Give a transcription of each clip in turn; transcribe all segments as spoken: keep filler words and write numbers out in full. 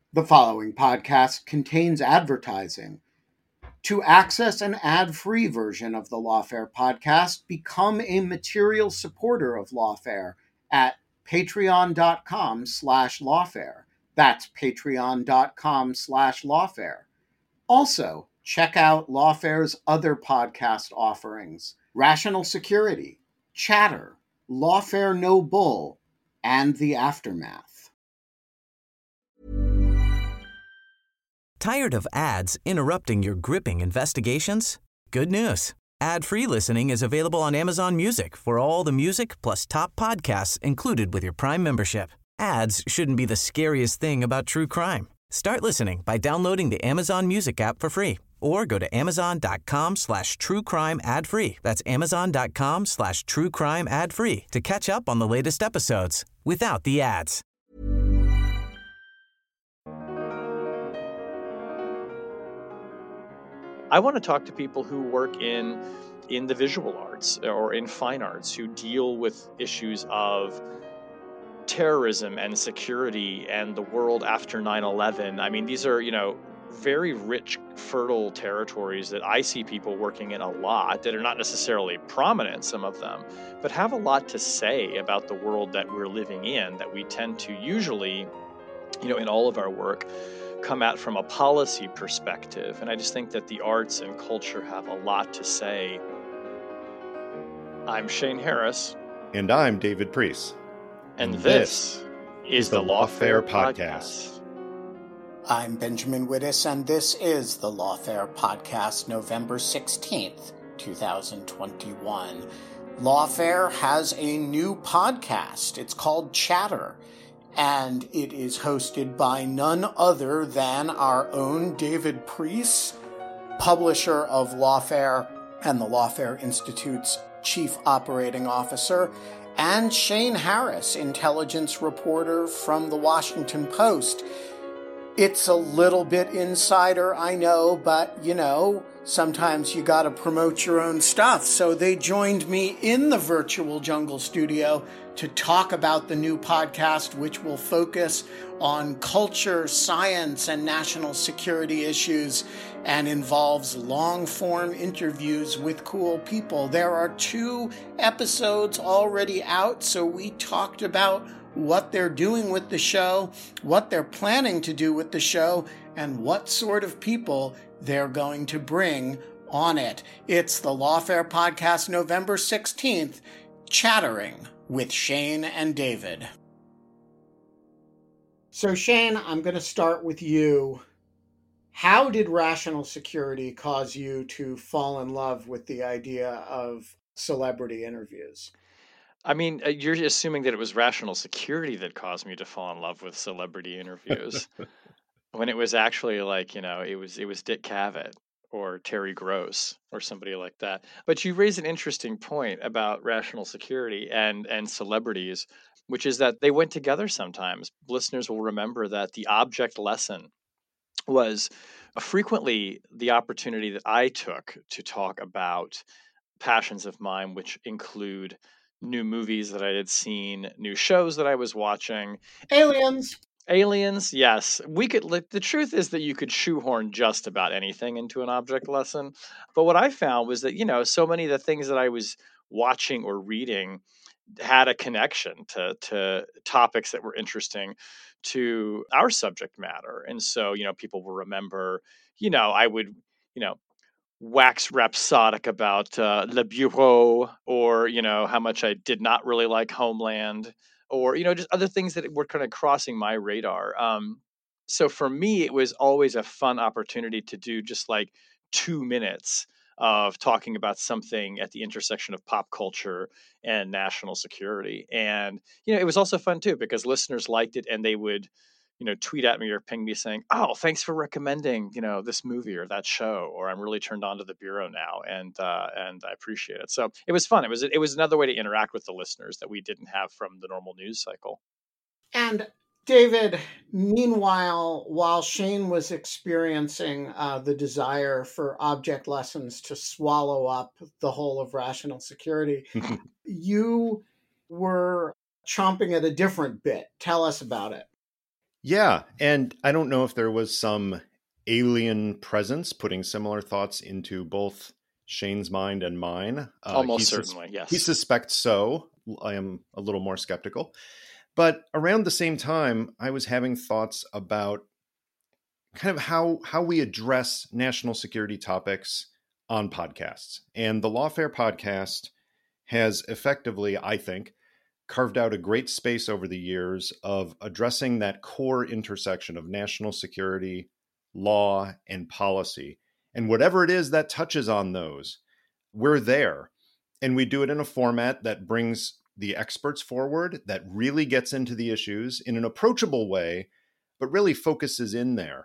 The following podcast contains advertising. To access an ad-free version of the Lawfare podcast, become a material supporter of Lawfare at patreon.com slash lawfare. That's patreon.com slash lawfare. Also, check out Lawfare's other podcast offerings: Rational Security, Chatter, Lawfare No Bull, and The Aftermath. Tired of ads interrupting your gripping investigations? Good news. Ad-free listening is available on Amazon Music for all the music plus top podcasts included with your Prime membership. Ads shouldn't be the scariest thing about true crime. Start listening by downloading the Amazon Music app for free or go to amazon.com slash true crime ad free. That's amazon.com slash true crime ad free to catch up on the latest episodes without the ads. I want to talk to people who work in in the visual arts or in fine arts, who deal with issues of terrorism and security and the world after nine eleven. I mean, these are, you know, very rich, fertile territories that I see people working in a lot, that are not necessarily prominent, some of them, but have a lot to say about the world that we're living in, that we tend to usually, you know, in all of our work, come at from a policy perspective. And I just think that the arts and culture have a lot to say. I'm Shane Harris. And I'm David Priest. And, and this, this is the Lawfare Podcast. Podcast. I'm Benjamin Wittes, and this is the Lawfare Podcast, November sixteenth, twenty twenty-one. Lawfare has a new podcast. It's called Chatter, and it is hosted by none other than our own David Priest, publisher of Lawfare and the Lawfare Institute's chief operating officer, and Shane Harris, intelligence reporter from the Washington Post. It's a little bit insider, I know, but, you know, sometimes you gotta promote your own stuff. So they joined me in the virtual Jungle Studio to talk about the new podcast, which will focus on culture, science, and national security issues, and involves long-form interviews with cool people. There are two episodes already out, so we talked about what they're doing with the show, what they're planning to do with the show, and what sort of people they're going to bring on it. It's the Lawfare Podcast, November sixteenth, Chattering with Shane and David. So Shane, I'm going to start with you. How did Rational Security cause you to fall in love with the idea of celebrity interviews? I mean, you're assuming that it was Rational Security that caused me to fall in love with celebrity interviews, when it was actually like, you know, it was it was Dick Cavett or Terry Gross or somebody like that. But you raise an interesting point about Rational Security and and celebrities, which is that they went together sometimes. Listeners will remember that the Object Lesson was frequently the opportunity that I took to talk about passions of mine, which include new movies that I had seen, new shows that I was watching. Aliens. Aliens, yes. We could. The truth is that you could shoehorn just about anything into an object lesson. But what I found was that, you know, so many of the things that I was watching or reading had a connection to to topics that were interesting to our subject matter. And so, you know, people will remember, you know, I would, you know, wax rhapsodic about uh, Le Bureau, or, you know, how much I did not really like Homeland, or, you know, just other things that were kind of crossing my radar. Um, so for me, it was always a fun opportunity to do just like two minutes of talking about something at the intersection of pop culture and national security. And, you know, it was also fun too, because listeners liked it and they would, you know, tweet at me or ping me saying, "Oh, thanks for recommending, you know, this movie or that show," or "I'm really turned on to the Bureau now, and uh, and I appreciate it." So it was fun. It was it was another way to interact with the listeners that we didn't have from the normal news cycle. And David, meanwhile, while Shane was experiencing uh, the desire for object lessons to swallow up the whole of Rational Security, you were chomping at a different bit. Tell us about it. Yeah. And I don't know if there was some alien presence putting similar thoughts into both Shane's mind and mine. Uh, he, Almost sus- certainly, he yes. suspects so. I am a little more skeptical. But around the same time, I was having thoughts about kind of how how we address national security topics on podcasts. And the Lawfare podcast has effectively, I think, carved out a great space over the years of addressing that core intersection of national security, law, and policy. And whatever it is that touches on those, we're there. And we do it in a format that brings the experts forward, that really gets into the issues in an approachable way, but really focuses in there.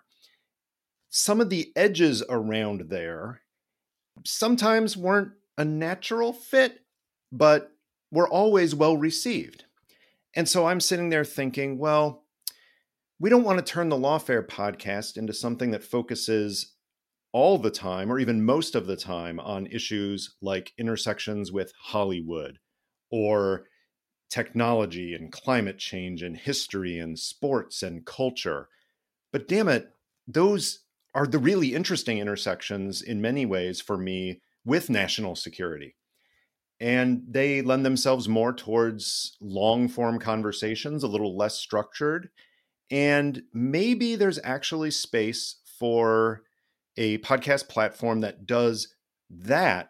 Some of the edges around there sometimes weren't a natural fit, but were always well received. And so I'm sitting there thinking, well, we don't want to turn the Lawfare podcast into something that focuses all the time, or even most of the time, on issues like intersections with Hollywood or technology and climate change and history and sports and culture. But damn it, those are the really interesting intersections in many ways for me with national security. And they lend themselves more towards long form conversations, a little less structured. And maybe there's actually space for a podcast platform that does that.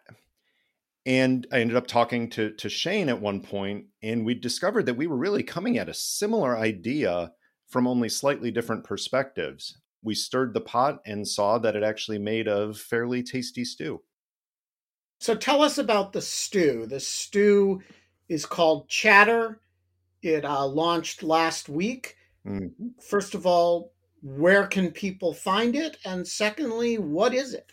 And I ended up talking to, to Shane at one point, and we discovered that we were really coming at a similar idea from only slightly different perspectives. We stirred the pot and saw that it actually made a fairly tasty stew. So tell us about the stew. The stew is called Chatter. It uh, launched last week. Mm-hmm. First of all, where can people find it? And secondly, what is it?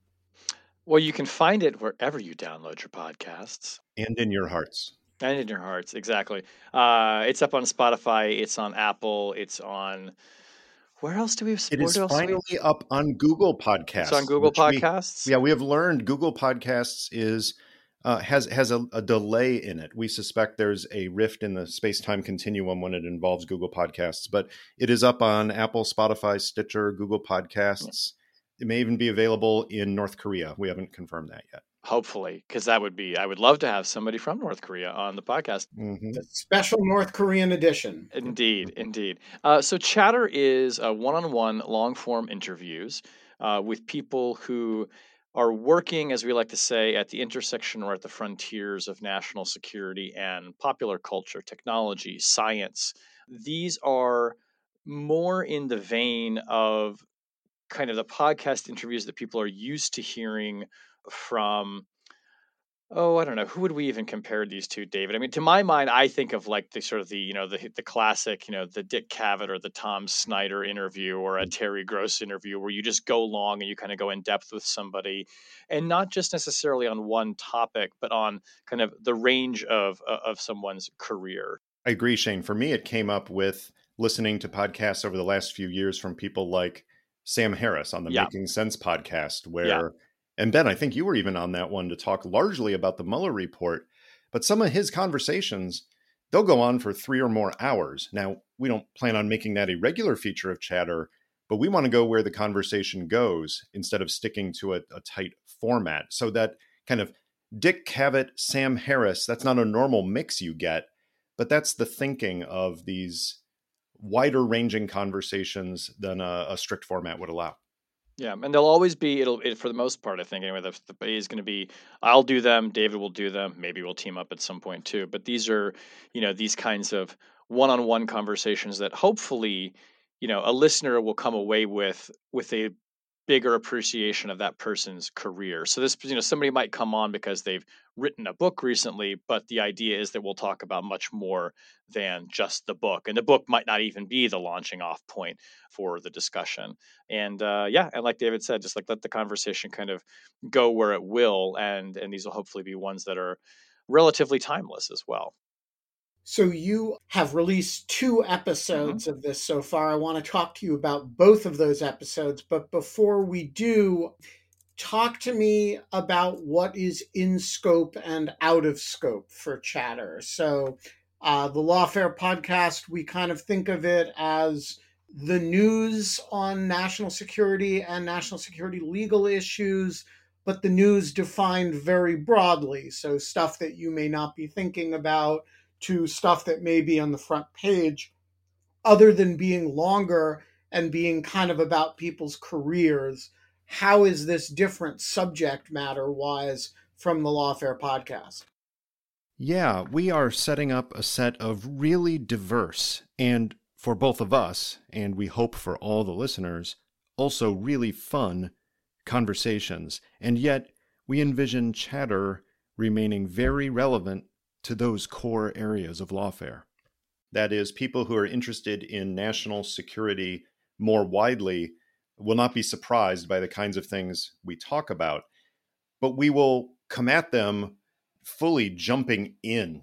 Well, you can find it wherever you download your podcasts. And in your hearts. And in your hearts, exactly. Uh, it's up on Spotify. It's on Apple. It's on... Where else do we have? It is else finally we... up on Google Podcasts. It's on Google we, Podcasts? yeah, we have learned Google Podcasts is uh, has has a, a delay in it. We suspect there's a rift in the space-time continuum when it involves Google Podcasts, but it is up on Apple, Spotify, Stitcher, Google Podcasts. Yeah. It may even be available in North Korea. We haven't confirmed that yet. Hopefully, because that would be, I would love to have somebody from North Korea on the podcast. Mm-hmm. The special North Korean edition. Indeed, indeed. Uh, so Chatter is uh, one-on-one long-form interviews uh, with people who are working, as we like to say, at the intersection or at the frontiers of national security and popular culture, technology, science. These are more in the vein of kind of the podcast interviews that people are used to hearing from, oh, I don't know, who would we even compare these to, David? I mean, to my mind, I think of like the sort of the, you know, the the classic, you know, the Dick Cavett or the Tom Snyder interview or a Terry Gross interview where you just go long and you kind of go in depth with somebody, and not just necessarily on one topic, but on kind of the range of of someone's career. I agree, Shane. For me, it came up with listening to podcasts over the last few years from people like Sam Harris on the yeah. Making Sense podcast, where, yeah. and Ben, I think you were even on that one to talk largely about the Mueller report, but some of his conversations, they'll go on for three or more hours. Now, we don't plan on making that a regular feature of Chatter, but we want to go where the conversation goes instead of sticking to a, a tight format. So that kind of Dick Cavett, Sam Harris, that's not a normal mix you get, but that's the thinking of these wider ranging conversations than a, a strict format would allow. Yeah, and they'll always be, it'll, it, for the most part, I think, anyway, the, the is going to be, I'll do them, David will do them, maybe we'll team up at some point too. But these are, you know, these kinds of one-on-one conversations that hopefully, you know, a listener will come away with, with a bigger appreciation of that person's career. So this, you know, somebody might come on because they've written a book recently, but the idea is that we'll talk about much more than just the book. And the book might not even be the launching off point for the discussion. And uh, yeah, and like David said, just like let the conversation kind of go where it will. And, and these will hopefully be ones that are relatively timeless as well. So you have released two episodes mm-hmm. of this so far. I want to talk to you about both of those episodes. But before we do, talk to me about what is in scope and out of scope for Chatter. So uh, the Lawfare podcast, we kind of think of it as the news on national security and national security legal issues, but the news defined very broadly. So stuff that you may not be thinking about to stuff that may be on the front page, other than being longer and being kind of about people's careers. How is this different subject matter wise from the Lawfare podcast? Yeah, we are setting up a set of really diverse and, for both of us, and we hope for all the listeners, also really fun conversations. And yet we envision chatter remaining very relevant to those core areas of lawfare. That is, people who are interested in national security more widely will not be surprised by the kinds of things we talk about, but we will come at them fully jumping in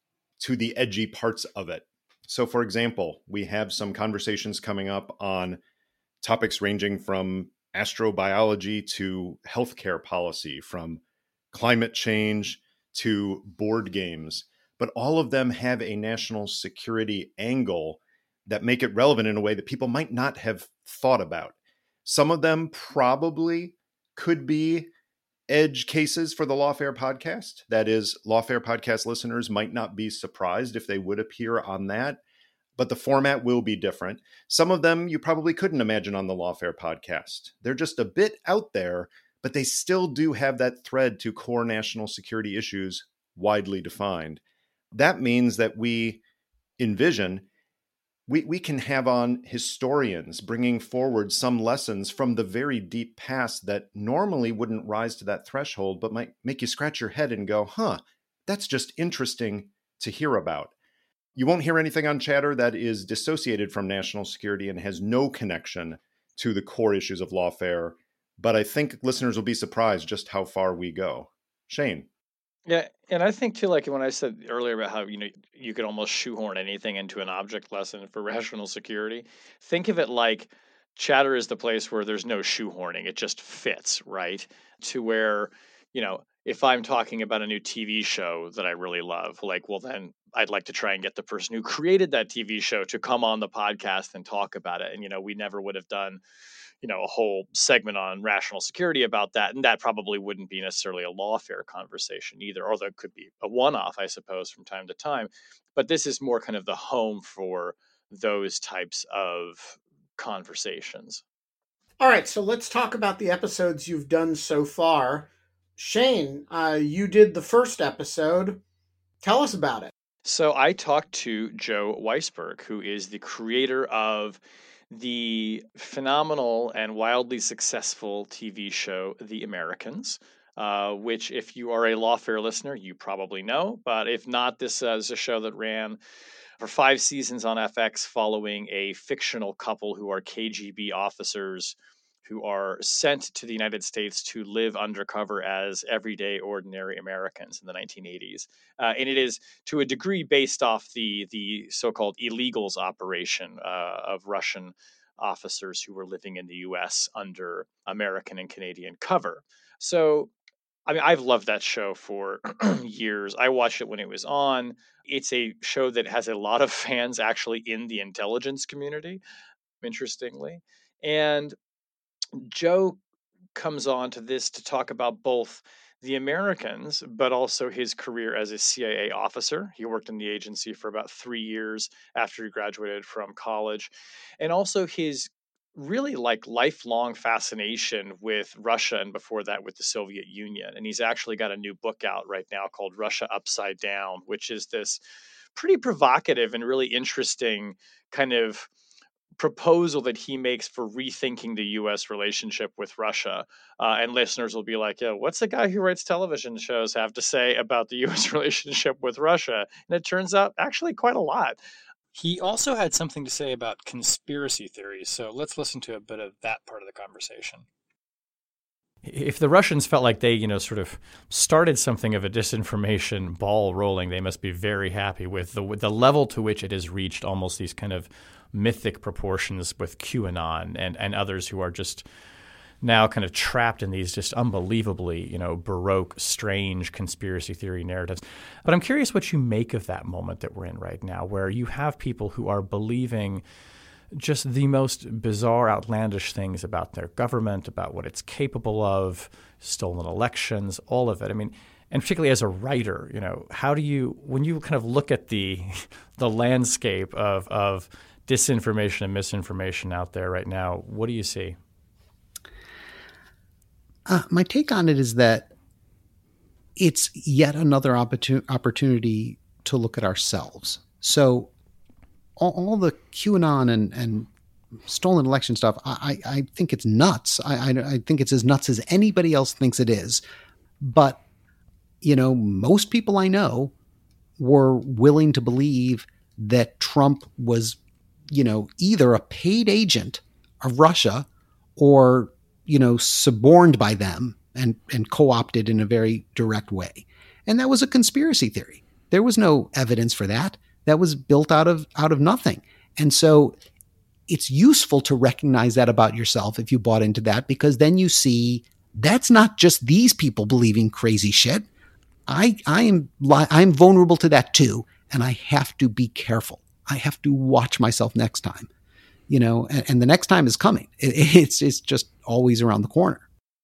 to the edgy parts of it. So, for example, we have some conversations coming up on topics ranging from astrobiology to healthcare policy, from climate change to board games. But all of them have a national security angle that make it relevant in a way that people might not have thought about. Some of them probably could be edge cases for the Lawfare podcast. That is, Lawfare podcast listeners might not be surprised if they would appear on that, but the format will be different. Some of them you probably couldn't imagine on the Lawfare podcast. They're just a bit out there, but they still do have that thread to core national security issues widely defined. That means that we envision we, we can have on historians bringing forward some lessons from the very deep past that normally wouldn't rise to that threshold, but might make you scratch your head and go, huh, that's just interesting to hear about. You won't hear anything on Chatter that is dissociated from national security and has no connection to the core issues of lawfare, but I think listeners will be surprised just how far we go. Shane. Yeah, and I think too, like when I said earlier about how, you know, you could almost shoehorn anything into an object lesson for rational security, think of it like Chatter is the place where there's no shoehorning. It just fits, right? To where, you know, if I'm talking about a new T V show that I really love, like, well, then I'd like to try and get the person who created that T V show to come on the podcast and talk about it. And, you know, we never would have done, you know, a whole segment on rational security about that. And that probably wouldn't be necessarily a lawfare conversation either, although it could be a one-off, I suppose, from time to time. But this is more kind of the home for those types of conversations. All right, so let's talk about the episodes you've done so far. Shane, uh, you did the first episode. Tell us about it. So I talked to Joe Weisberg, who is the creator of the phenomenal and wildly successful T V show, The Americans, uh, which, if you are a Lawfare listener, you probably know. But if not, this uh, is a show that ran for five seasons on F X following a fictional couple who are K G B officers who are sent to the United States to live undercover as everyday, ordinary Americans in the nineteen eighties. Uh, and it is, to a degree, based off the the so-called illegals operation uh, of Russian officers who were living in the U S under American and Canadian cover. So, I mean, I've loved that show for years. I watched it when it was on. It's a show that has a lot of fans actually in the intelligence community, interestingly. And Joe comes on to this to talk about both the Americans, but also his career as a C I A officer. He worked in the agency for about three years after he graduated from college, and also his really like lifelong fascination with Russia, and before that with the Soviet Union. And he's actually got a new book out right now called Russia Upside Down, which is this pretty provocative and really interesting kind of proposal that he makes for rethinking the U S relationship with Russia. Uh, and listeners will be like, yeah, what's the guy who writes television shows have to say about the U S relationship with Russia? And it turns out actually quite a lot. He also had something to say about conspiracy theories. So let's listen to a bit of that part of the conversation. If the Russians felt like they, you know, sort of started something of a disinformation ball rolling, they must be very happy with the the level to which it has reached almost these kind of mythic proportions with QAnon and, and others who are just now kind of trapped in these just unbelievably, you know, baroque, strange conspiracy theory narratives. But I'm curious what you make of that moment that we're in right now, where you have people who are believing just the most bizarre, outlandish things about their government, about what it's capable of, stolen elections, all of it. I mean, and particularly as a writer, you know, how do you, when you kind of look at the the landscape of of disinformation and misinformation out there right now, what do you see? Uh, my take on it is that it's yet another opportun- opportunity to look at ourselves. So all, all the QAnon and, and stolen election stuff, I, I think it's nuts. I, I, I think it's as nuts as anybody else thinks it is. But, you know, most people I know were willing to believe that Trump was, you know, either a paid agent of Russia or, you know, suborned by them and, and co-opted in a very direct way. And that was a conspiracy theory. There was no evidence for that. That was built out of out of nothing. And so it's useful to recognize that about yourself if you bought into that, because then you see that's not just these people believing crazy shit. I I am I'm vulnerable to that too, and I have to be careful. I have to watch myself next time. You know, and, and the next time is coming. It, it's it's just always around the corner.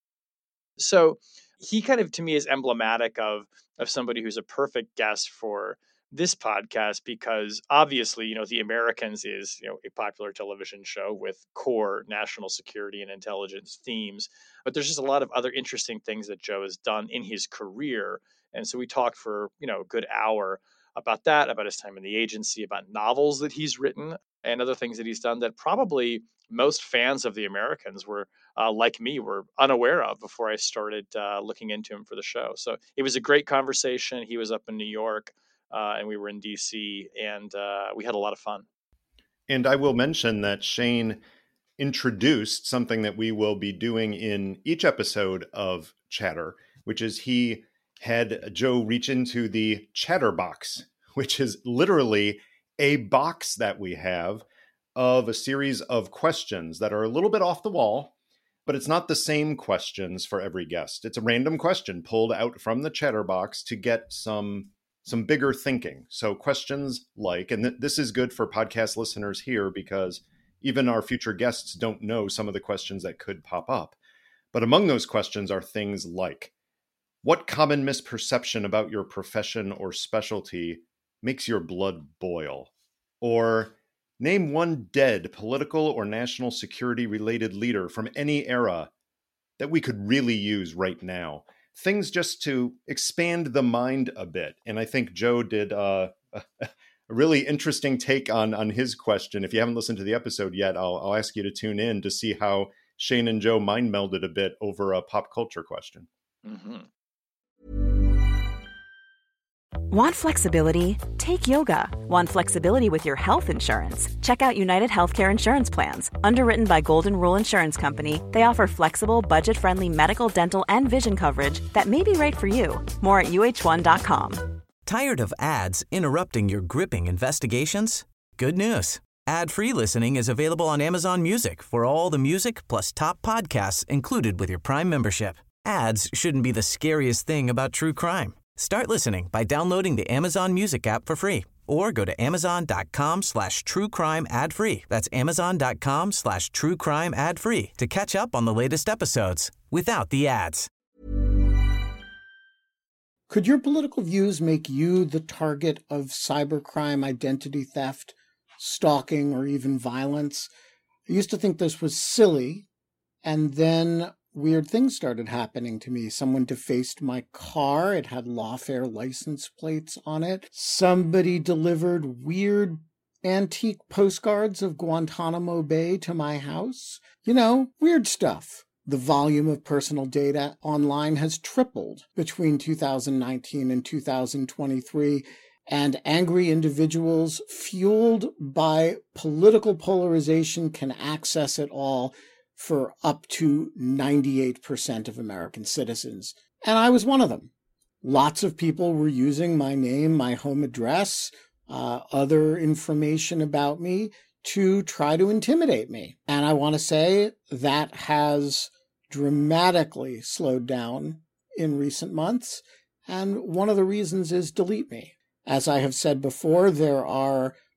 So he kind of, to me, is emblematic of of somebody who's a perfect guest for this podcast, because obviously, you know, The Americans is, you know, a popular television show with core national security and intelligence themes. But there's just a lot of other interesting things that Joe has done in his career. And so we talked for, you know, a good hour about that, about his time in the agency, about novels that he's written and other things that he's done that probably most fans of The Americans were, uh, like me, were unaware of before I started uh, looking into him for the show. So it was a great conversation. He was up in New York uh, and we were in D C, and uh, we had a lot of fun. And I will mention that Shane introduced something that we will be doing in each episode of Chatter, which is he had Joe reach into the Chatter box, which is literally a box that we have of a series of questions that are a little bit off the wall, but it's not the same questions for every guest. It's a random question pulled out from the Chatter box to get some some bigger thinking. So questions like, and th- this is good for podcast listeners here because even our future guests don't know some of the questions that could pop up. But among those questions are things like, what common misperception about your profession or specialty makes your blood boil? Or name one dead political or national security related leader from any era that we could really use right now. Things just to expand the mind a bit. And I think Joe did uh, a really interesting take on, on his question. If you haven't listened to the episode yet, I'll, I'll ask you to tune in to see how Shane and Joe mind melded a bit over a pop culture question. Mm-hmm. Want flexibility? Take yoga. Want flexibility with your health insurance? Check out United Healthcare Insurance Plans. Underwritten by Golden Rule Insurance Company, they offer flexible, budget-friendly medical, dental, and vision coverage that may be right for you. More at U H one dot com. Tired of ads interrupting your gripping investigations? Good news. Ad-free listening is available on Amazon Music for all the music plus top podcasts included with your Prime membership. Ads shouldn't be the scariest thing about true crime. Start listening by downloading the Amazon Music app for free or go to amazon.com slash true crime ad free. That's amazon.com slash true crime ad free to catch up on the latest episodes without the ads. Could your political views make you the target of cybercrime, identity theft, stalking, or even violence? I used to think this was silly, and then weird things started happening to me. Someone defaced my car. It had lawfare license plates on it. Somebody delivered weird antique postcards of Guantanamo Bay to my house. You know, weird stuff. The volume of personal data online has tripled between two thousand nineteen and two thousand twenty-three, and angry individuals fueled by political polarization can access it all for up to ninety-eight percent of American citizens. And I was one of them. Lots of people were using my name, my home address, uh, other information about me to try to intimidate me. And I want to say that has dramatically slowed down in recent months. And one of the reasons is Delete Me. As I have said before, there are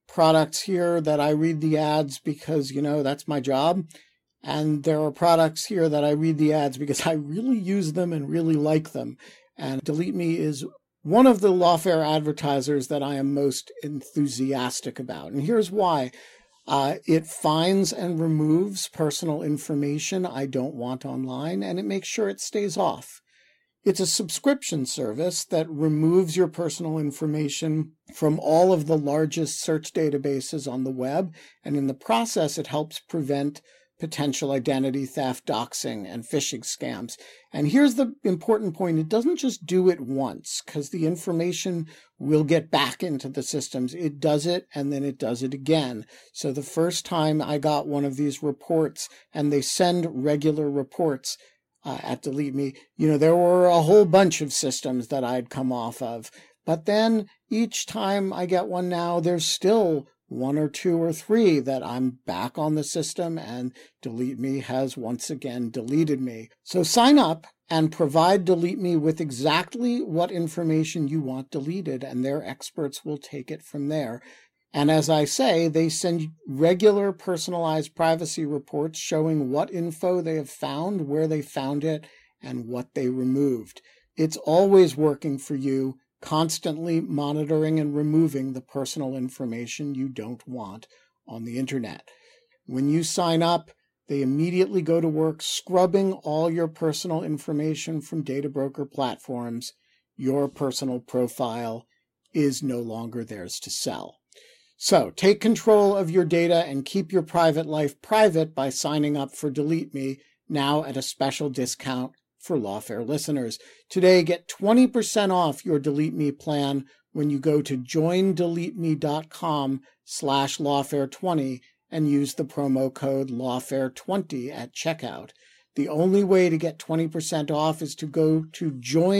products here that I read the ads because, you know, that's my job. And there are products here that I read the ads because I really use them and really like them. And Delete Me is one of the Lawfare advertisers that I am most enthusiastic about. And here's why. Uh, it finds and removes personal information I don't want online, and it makes sure it stays off. It's a subscription service that removes your personal information from all of the largest search databases on the web, and in the process, it helps prevent potential identity theft, doxing, and phishing scams. And here's the important point. It doesn't just do it once, because the information will get back into the systems. It does it, and then it does it again. So the first time I got one of these reports, and they send regular reports uh, at Delete Me, you know, there were a whole bunch of systems that I'd come off of. But then each time I get one now, there's still one or two or three that I'm back on the system, and Delete Me has once again deleted me. So sign up and provide Delete Me with exactly what information you want deleted, and their experts will take it from there. And as I say, they send regular personalized privacy reports showing what info they have found, where they found it, and what they removed. It's always working for you, constantly monitoring and removing the personal information you don't want on the internet. When you sign up, they immediately go to work scrubbing all your personal information from data broker platforms. Your personal profile is no longer theirs to sell. So take control of your data and keep your private life private by signing up for Delete Me, now at a special discount for Lawfare listeners. Today, get twenty percent off your Delete Me plan when you go to joindeleteme.com slash lawfare20 and use the promo code lawfare twenty at checkout. The only way to get twenty percent off is to go to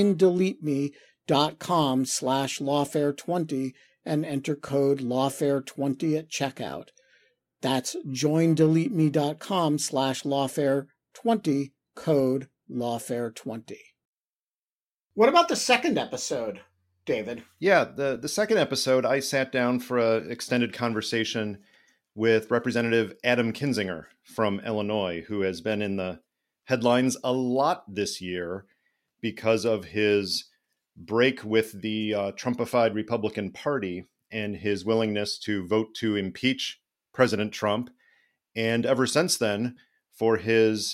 joindeleteme.com slash lawfare20 and enter code lawfare twenty at checkout. That's joindeleteme.com slash lawfare20, code lawfare twenty. What about the second episode, David? Yeah, the, the second episode, I sat down for an extended conversation with Representative Adam Kinzinger from Illinois, who has been in the headlines a lot this year because of his break with the uh, Trumpified Republican Party and his willingness to vote to impeach President Trump. And ever since then, for his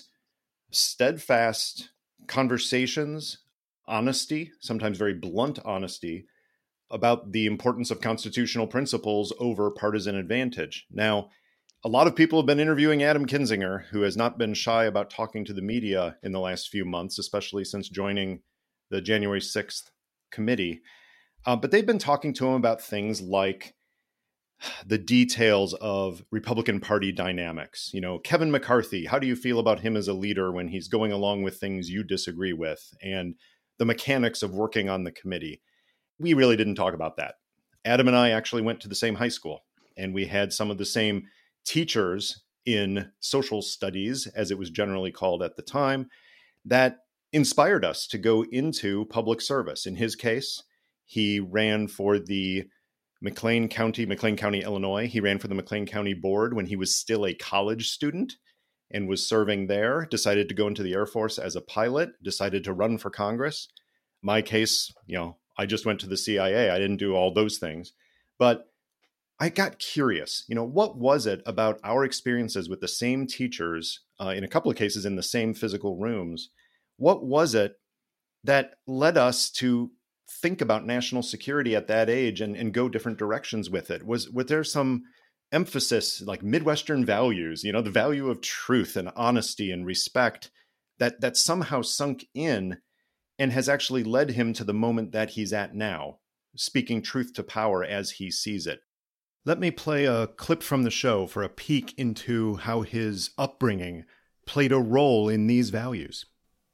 steadfast conversations, honesty, sometimes very blunt honesty, about the importance of constitutional principles over partisan advantage. Now, a lot of people have been interviewing Adam Kinzinger, who has not been shy about talking to the media in the last few months, especially since joining the January sixth committee. Uh, but they've been talking to him about things like the details of Republican Party dynamics. You know, Kevin McCarthy, how do you feel about him as a leader when he's going along with things you disagree with? And the mechanics of working on the committee. We really didn't talk about that. Adam and I actually went to the same high school, and we had some of the same teachers in social studies, as it was generally called at the time, that inspired us to go into public service. In his case, he ran for the McLean County, McLean County, Illinois. He ran for the McLean County Board when he was still a college student and was serving there, decided to go into the Air Force as a pilot, decided to run for Congress. My case, you know, I just went to the C I A. I didn't do all those things. But I got curious, you know, what was it about our experiences with the same teachers, uh, in a couple of cases in the same physical rooms? What was it that led us to think about national security at that age and, and go different directions with it? Was, was there some emphasis, like Midwestern values, you know, the value of truth and honesty and respect that, that somehow sunk in and has actually led him to the moment that he's at now, speaking truth to power as he sees it? Let me play a clip from the show for a peek into how his upbringing played a role in these values.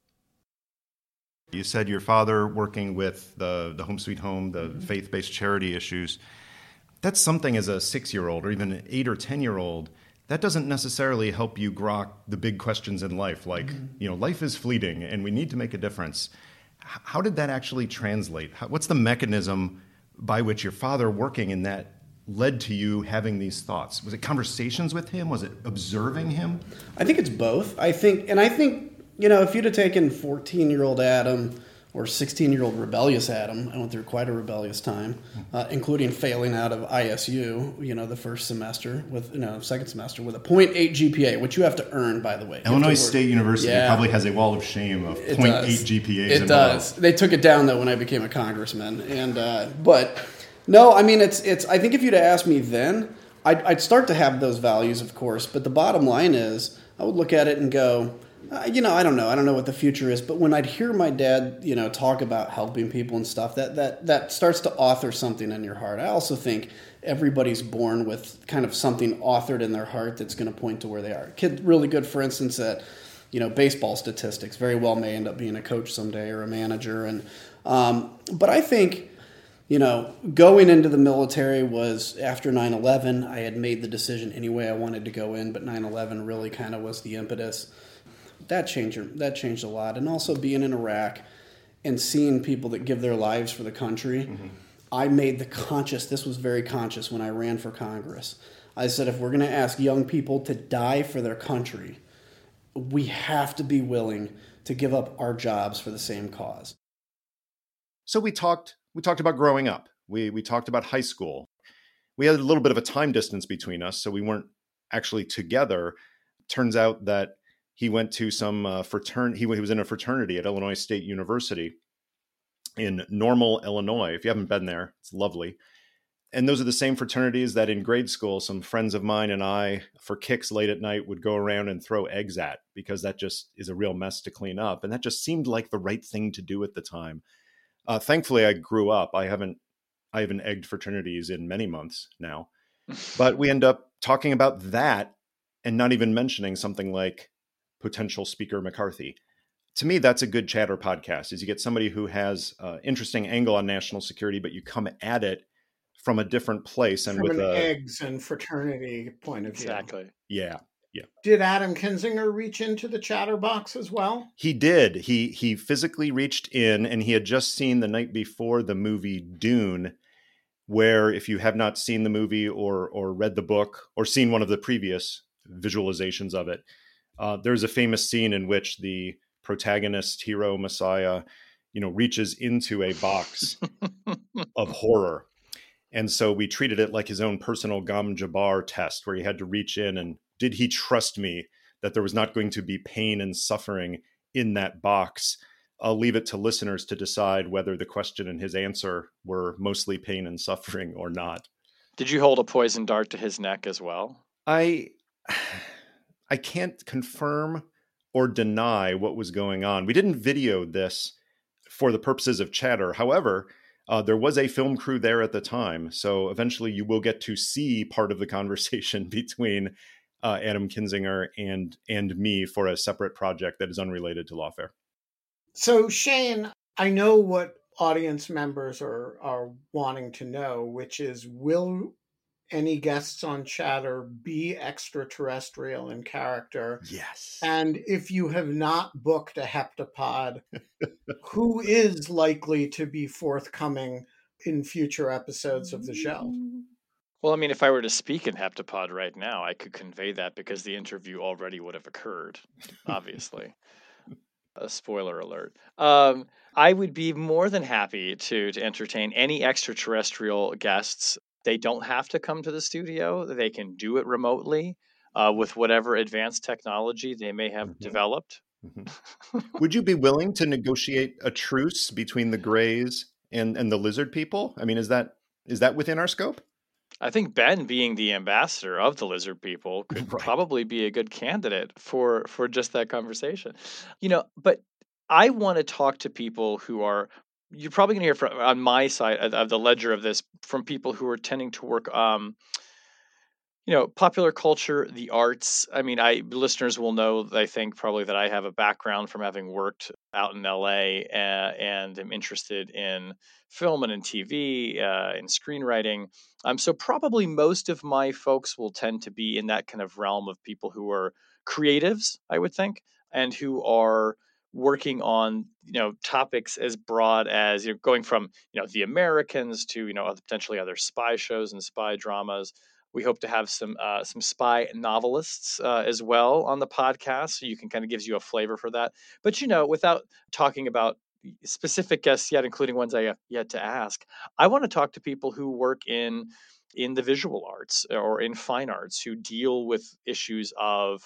You said your father working with the, the Home Sweet Home, the faith-based charity issues. That's something as a six-year-old or even an eight or ten-year-old, that doesn't necessarily help you grok the big questions in life, like, mm-hmm. you know, life is fleeting and we need to make a difference. How did that actually translate? How, what's the mechanism by which your father working in that led to you having these thoughts? Was it conversations with him? Was it observing him? I think it's both. I think, and I think, you know, if you'd have taken fourteen-year-old Adam or sixteen-year-old rebellious Adam, I went through quite a rebellious time, uh, including failing out of I S U, you know, the first semester with, you know, second semester with a point eight G P A, which you have to earn, by the way. Illinois State University yeah. probably has a wall of shame of It point does. eight G P As. It does. They took it down though when I became a congressman, and uh, but no, I mean it's it's. I think if you'd have asked me then, I'd, I'd start to have those values, of course. But the bottom line is, I would look at it and go, Uh, you know, I don't know. I don't know what the future is, but when I'd hear my dad, you know, talk about helping people and stuff, that that that starts to author something in your heart. I also think everybody's born with kind of something authored in their heart that's going to point to where they are. A kid really good, for instance, at, you know, baseball statistics, very well may end up being a coach someday or a manager. And um, but I think, you know, going into the military was after nine eleven. I had made the decision anyway I wanted to go in, but nine eleven really kind of was the impetus. That changed, that changed a lot. And also being in Iraq and seeing people that give their lives for the country, mm-hmm. I made the conscious, this was very conscious when I ran for Congress. I said, if we're going to ask young people to die for their country, we have to be willing to give up our jobs for the same cause. So we talked, we talked about growing up. We, we talked about high school. We had a little bit of a time distance between us, so we weren't actually together. Turns out that he went to some uh, fraternity. He, he was in a fraternity at Illinois State University in Normal, Illinois. If you haven't been there, it's lovely. And those are the same fraternities that in grade school, some friends of mine and I, for kicks late at night, would go around and throw eggs at, because that just is a real mess to clean up. And that just seemed like the right thing to do at the time. Uh, thankfully, I grew up. I haven't, I haven't egged fraternities in many months now. But we end up talking about that and not even mentioning something like potential Speaker McCarthy. To me, that's a good chatter podcast, is you get somebody who has an uh, interesting angle on national security, but you come at it from a different place and from with an a eggs and fraternity point of view. Exactly. Yeah. Yeah. Did Adam Kinzinger reach into the chatterbox as well? He did. He he physically reached in, and he had just seen the night before the movie Dune, where if you have not seen the movie or or read the book or seen one of the previous visualizations of it, Uh, there's a famous scene in which the protagonist, hero, messiah, you know, reaches into a box of horror. And so we treated it like his own personal Gam Jabbar test, where he had to reach in and did he trust me that there was not going to be pain and suffering in that box? I'll leave it to listeners to decide whether the question and his answer were mostly pain and suffering or not. Did you hold a poison dart to his neck as well? I... I can't confirm or deny what was going on. We didn't video this for the purposes of chatter. However, uh, there was a film crew there at the time. So eventually you will get to see part of the conversation between uh, Adam Kinzinger and, and me for a separate project that is unrelated to Lawfare. So Shane, I know what audience members are, are wanting to know, which is, will any guests on Chatter be extraterrestrial in character? Yes. And if you have not booked a heptapod, who is likely to be forthcoming in future episodes of the show? Well, I mean, if I were to speak in heptapod right now, I could convey that because the interview already would have occurred, obviously. A spoiler alert. Um, I would be more than happy to, to entertain any extraterrestrial guests. They don't have to come to the studio. They can do it remotely uh, with whatever advanced technology they may have mm-hmm. developed. Mm-hmm. Would you be willing to negotiate a truce between the Greys and, and the lizard people? I mean, is that is that within our scope? I think Ben, being the ambassador of the lizard people, could right. probably be a good candidate for, for just that conversation. You know, but I want to talk to people who are, you're probably going to hear from, on my side of, of the ledger of this, from people who are tending to work, um, you know, popular culture, the arts. I mean, I listeners will know, I think, probably that I have a background from having worked out in L A uh, and am interested in film and in T V, uh, in screenwriting. Um, so probably most of my folks will tend to be in that kind of realm of people who are creatives, I would think, and who are working on, you know, topics as broad as, you know, going from, you know, The Americans to, you know, other- potentially other spy shows and spy dramas. We hope to have some uh, some spy novelists uh, as well on the podcast, so you can kind of gives you a flavor for that. But, you know, without talking about specific guests yet, including ones I have yet to ask, I want to talk to people who work in in the visual arts or in fine arts, who deal with issues of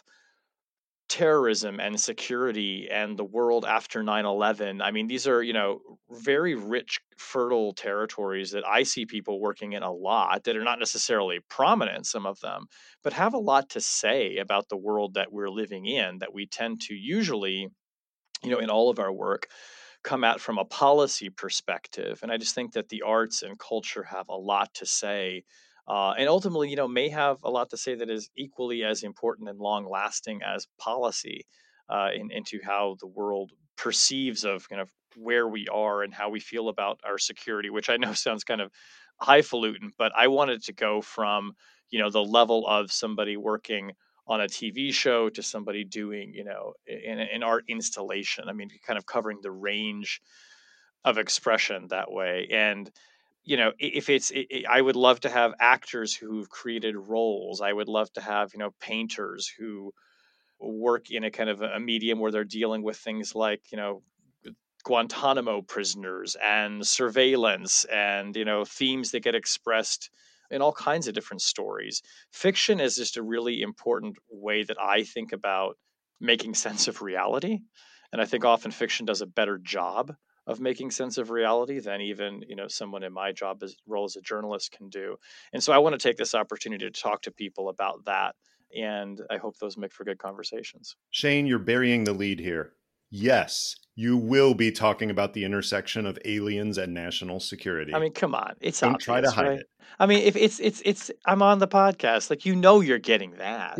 terrorism and security and the world after nine eleven. I mean, these are, you know, very rich, fertile territories that I see people working in a lot, that are not necessarily prominent, some of them, but have a lot to say about the world that we're living in, that we tend to usually, you know, in all of our work, come at from a policy perspective. And I just think that the arts and culture have a lot to say. Uh, and ultimately, you know, may have a lot to say that is equally as important and long lasting as policy uh, in, into how the world perceives of kind of where we are and how we feel about our security, which I know sounds kind of highfalutin, but I wanted to go from, you know, the level of somebody working on a T V show to somebody doing, you know, an, an art installation. I mean, kind of covering the range of expression that way. And, you know, if it's, it, it- I would love to have actors who've created roles. I would love to have, you know, painters who work in a kind of a medium where they're dealing with things like, you know, Guantanamo prisoners and surveillance and, you know, themes that get expressed in all kinds of different stories. Fiction is just a really important way that I think about making sense of reality. And I think often fiction does a better job of making sense of reality than even, you know, someone in my job as role as a journalist can do. And so I want to take this opportunity to talk to people about that. And I hope those make for good conversations. Shane, you're burying the lead here. Yes, you will be talking about the intersection of aliens and national security. I mean, come on, it's Don't obvious, try to hide right? it. I mean, if it's it's it's I'm on the podcast, like, you know, you're getting that.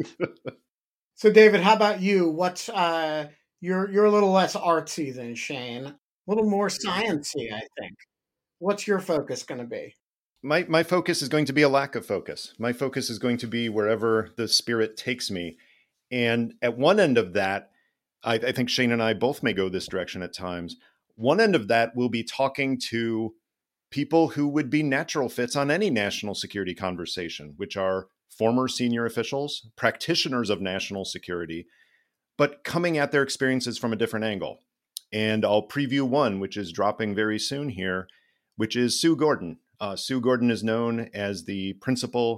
So, David, how about you? What's uh, you're you're a little less artsy than Shane, a little more sciencey, I think. What's your focus going to be? My my focus is going to be a lack of focus. My focus is going to be wherever the spirit takes me. And at one end of that, I, I think Shane and I both may go this direction at times. One end of that will be talking to people who would be natural fits on any national security conversation, which are former senior officials, practitioners of national security, but coming at their experiences from a different angle. And I'll preview one, which is dropping very soon here, which is Sue Gordon. Uh, Sue Gordon is known as the principal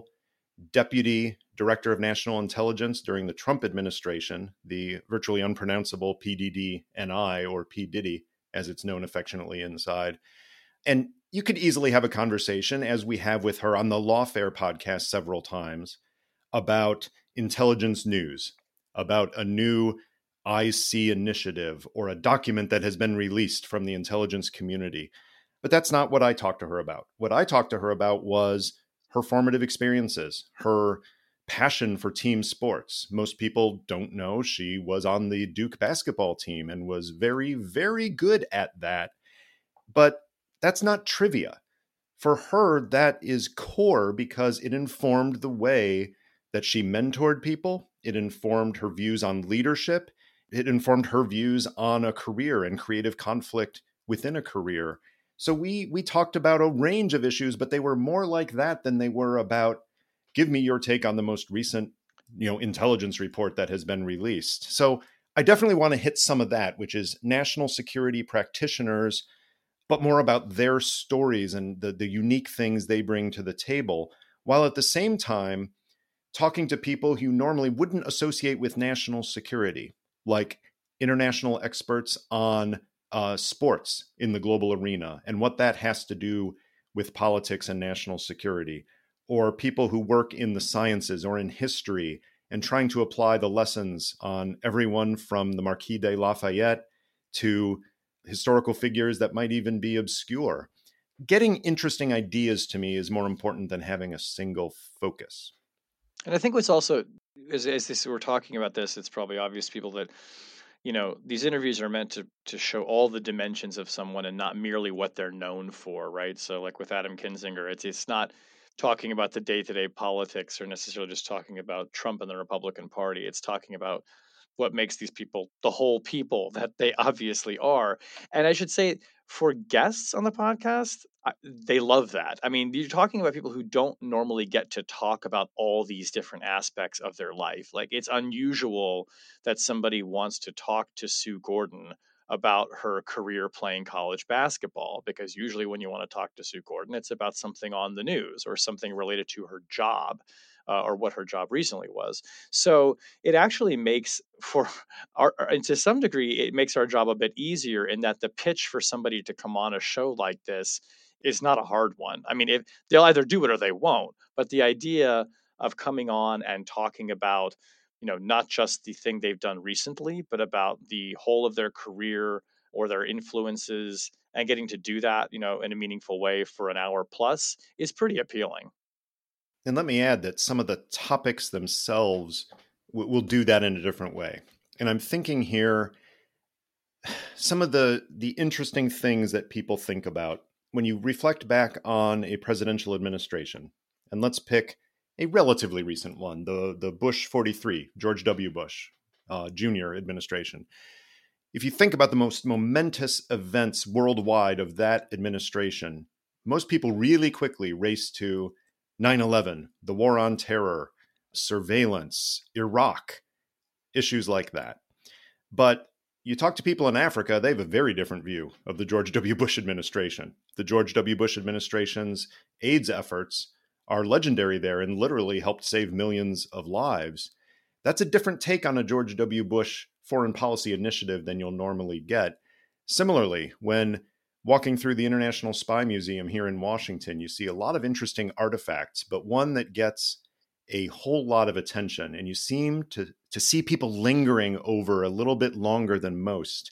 deputy director of national intelligence during the Trump administration, the virtually unpronounceable P D D N I, or P. Diddy, as it's known affectionately inside. And you could easily have a conversation, as we have with her on the Lawfare podcast several times, about intelligence news, about a new I C initiative or a document that has been released from the intelligence community. But that's not what I talked to her about. What I talked to her about was her formative experiences, her passion for team sports. Most people don't know she was on the Duke basketball team and was very, very good at that. But that's not trivia. For her, that is core because it informed the way that she mentored people. It informed her views on leadership. It informed her views on a career and creative conflict within a career. So we we talked about a range of issues, but they were more like that than they were about, give me your take on the most recent, you know, intelligence report that has been released. So I definitely want to hit some of that, which is national security practitioners, but more about their stories and the, the unique things they bring to the table, while at the same time talking to people who normally wouldn't associate with national security, like international experts on uh, sports in the global arena and what that has to do with politics and national security, or people who work in the sciences or in history and trying to apply the lessons on everyone from the Marquis de Lafayette to historical figures that might even be obscure. Getting interesting ideas to me is more important than having a single focus. And I think what's also, as, as this, we're talking about this, it's probably obvious to people that, you know, these interviews are meant to to show all the dimensions of someone and not merely what they're known for, right? So, like with Adam Kinzinger, it's it's not talking about the day to day politics or necessarily just talking about Trump and the Republican Party. It's talking about what makes these people the whole people that they obviously are. And I should say, for guests on the podcast, I- they love that. I mean, you're talking about people who don't normally get to talk about all these different aspects of their life. Like, it's unusual that somebody wants to talk to Sue Gordon about her career playing college basketball, because usually when you want to talk to Sue Gordon, it's about something on the news or something related to her job, uh, or what her job recently was. So it actually makes for our, and to some degree, it makes our job a bit easier in that the pitch for somebody to come on a show like this is not a hard one. I mean, if they'll either do it or they won't, but the idea of coming on and talking about, you know, not just the thing they've done recently, but about the whole of their career or their influences, and getting to do that, you know, in a meaningful way for an hour plus is pretty appealing. And let me add that some of the topics themselves w- will do that in a different way. And I'm thinking here, some of the the interesting things that people think about when you reflect back on a presidential administration. And let's pick a relatively recent one, the, the Bush forty-three, George W. Bush uh, Junior administration. If you think about the most momentous events worldwide of that administration, most people really quickly race to nine eleven, the war on terror, surveillance, Iraq, issues like that. But you talk to people in Africa, they have a very different view of the George W. Bush administration. The George W. Bush administration's AIDS efforts are legendary there and literally helped save millions of lives. That's a different take on a George W. Bush foreign policy initiative than you'll normally get. Similarly, when walking through the International Spy Museum here in Washington, you see a lot of interesting artifacts, but one that gets a whole lot of attention, and you seem to, to see people lingering over a little bit longer than most,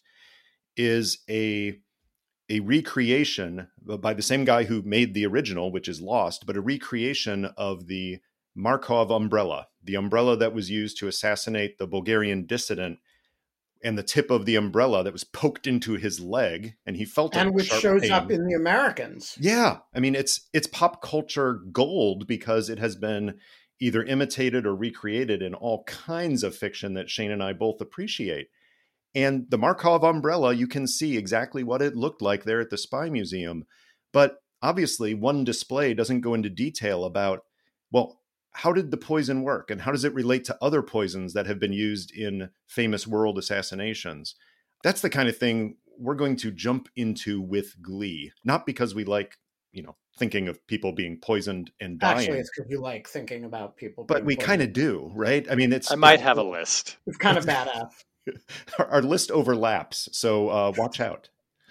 is a a recreation by the same guy who made the original, which is lost, but a recreation of the Markov umbrella, the umbrella that was used to assassinate the Bulgarian dissident, and the tip of the umbrella that was poked into his leg, and he felt and a which sharp shows pain. up in The Americans. Yeah, I mean, it's it's pop culture gold because it has been either imitated or recreated in all kinds of fiction that Shane and I both appreciate. And the Markov umbrella, you can see exactly what it looked like there at the Spy Museum. But obviously, one display doesn't go into detail about, well, how did the poison work? And how does it relate to other poisons that have been used in famous world assassinations? That's the kind of thing we're going to jump into with glee. Not because we like, you know, thinking of people being poisoned and dying. Actually, it's because you like thinking about people. But we kind of do, right? I mean, it's... I might have a list. It's kind of badass. Our, our list overlaps, so uh, watch out.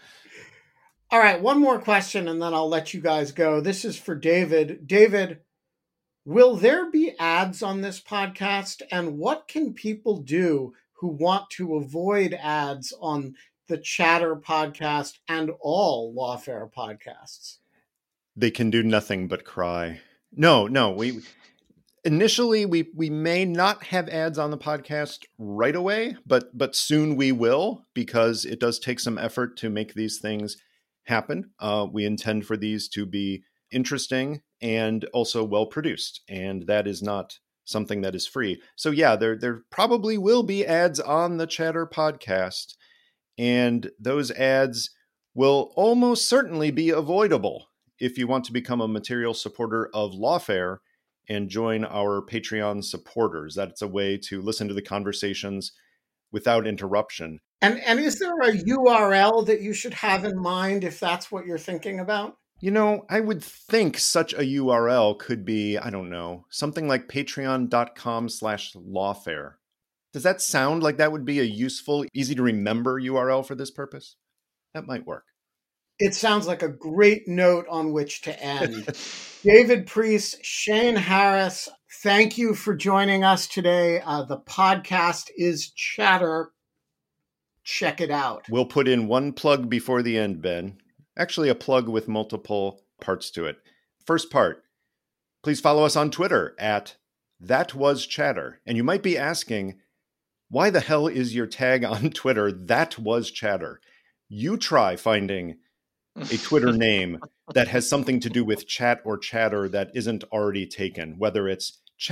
All right, one more question, and then I'll let you guys go. This is for David. David, will there be ads on this podcast? And what can people do who want to avoid ads on the Chatter podcast and all Lawfare podcasts? They can do nothing but cry. No, no, we... Initially, we we may not have ads on the podcast right away, but but soon we will, because it does take some effort to make these things happen. Uh, we intend for these to be interesting and also well produced, and that is not something that is free. So yeah, there there probably will be ads on the Chatter podcast, and those ads will almost certainly be avoidable if you want to become a material supporter of Lawfare and join our Patreon supporters. That's a way to listen to the conversations without interruption. And and is there a U R L that you should have in mind if that's what you're thinking about? You know, I would think such a U R L could be, I don't know, something like patreon.com slash lawfare. Does that sound like that would be a useful, easy to remember U R L for this purpose? That might work. It sounds like a great note on which to end. David Priess, Shane Harris, thank you for joining us today. Uh, the podcast is Chatter. Check it out. We'll put in one plug before the end, Ben. Actually, a plug with multiple parts to it. First part, please follow us on Twitter at That Was Chatter. And you might be asking, why the hell is your tag on Twitter That Was Chatter? You try finding a Twitter name that has something to do with chat or chatter that isn't already taken, whether it's chat,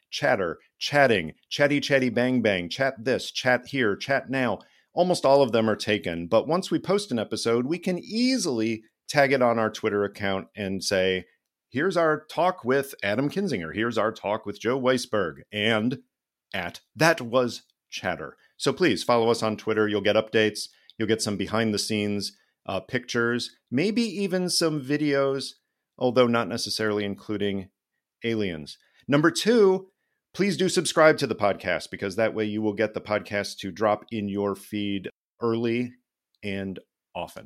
chatter, chatting, chatty, chatty, bang, bang, chat this, chat here, chat now. Almost all of them are taken. But once we post an episode, we can easily tag it on our Twitter account and say, here's our talk with Adam Kinzinger. Here's our talk with Joe Weisberg. And at That Was Chatter. So please follow us on Twitter. You'll get updates. You'll get some behind the scenes uh, pictures, maybe even some videos, although not necessarily including aliens. Number two, please do subscribe to the podcast, because that way you will get the podcast to drop in your feed early and often.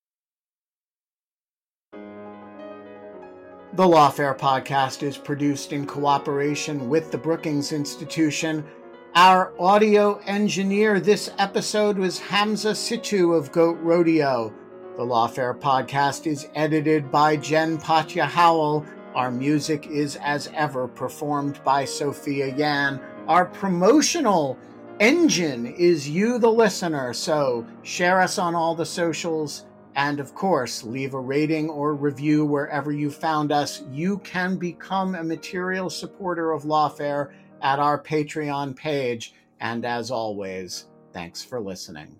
The Lawfare podcast is produced in cooperation with the Brookings Institution. Our audio engineer this episode was Hamza Situ of Goat Rodeo. The Lawfare podcast is edited by Jen Patja Howell. Our music is, as ever, performed by Sophia Yan. Our promotional engine is you, the listener, so share us on all the socials. And, of course, leave a rating or review wherever you found us. You can become a material supporter of Lawfare at our Patreon page. And as always, thanks for listening.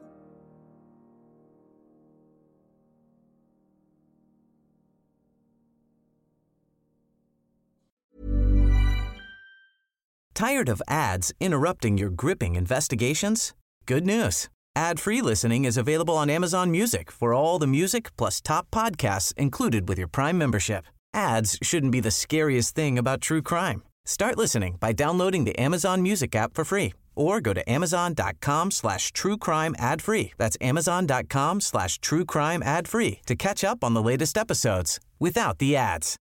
Tired of ads interrupting your gripping investigations? Good news. Ad-free listening is available on Amazon Music for all the music plus top podcasts included with your Prime membership. Ads shouldn't be the scariest thing about true crime. Start listening by downloading the Amazon Music app for free or go to amazon.com slash true crime ad free. That's amazon.com slash true crime ad free to catch up on the latest episodes without the ads.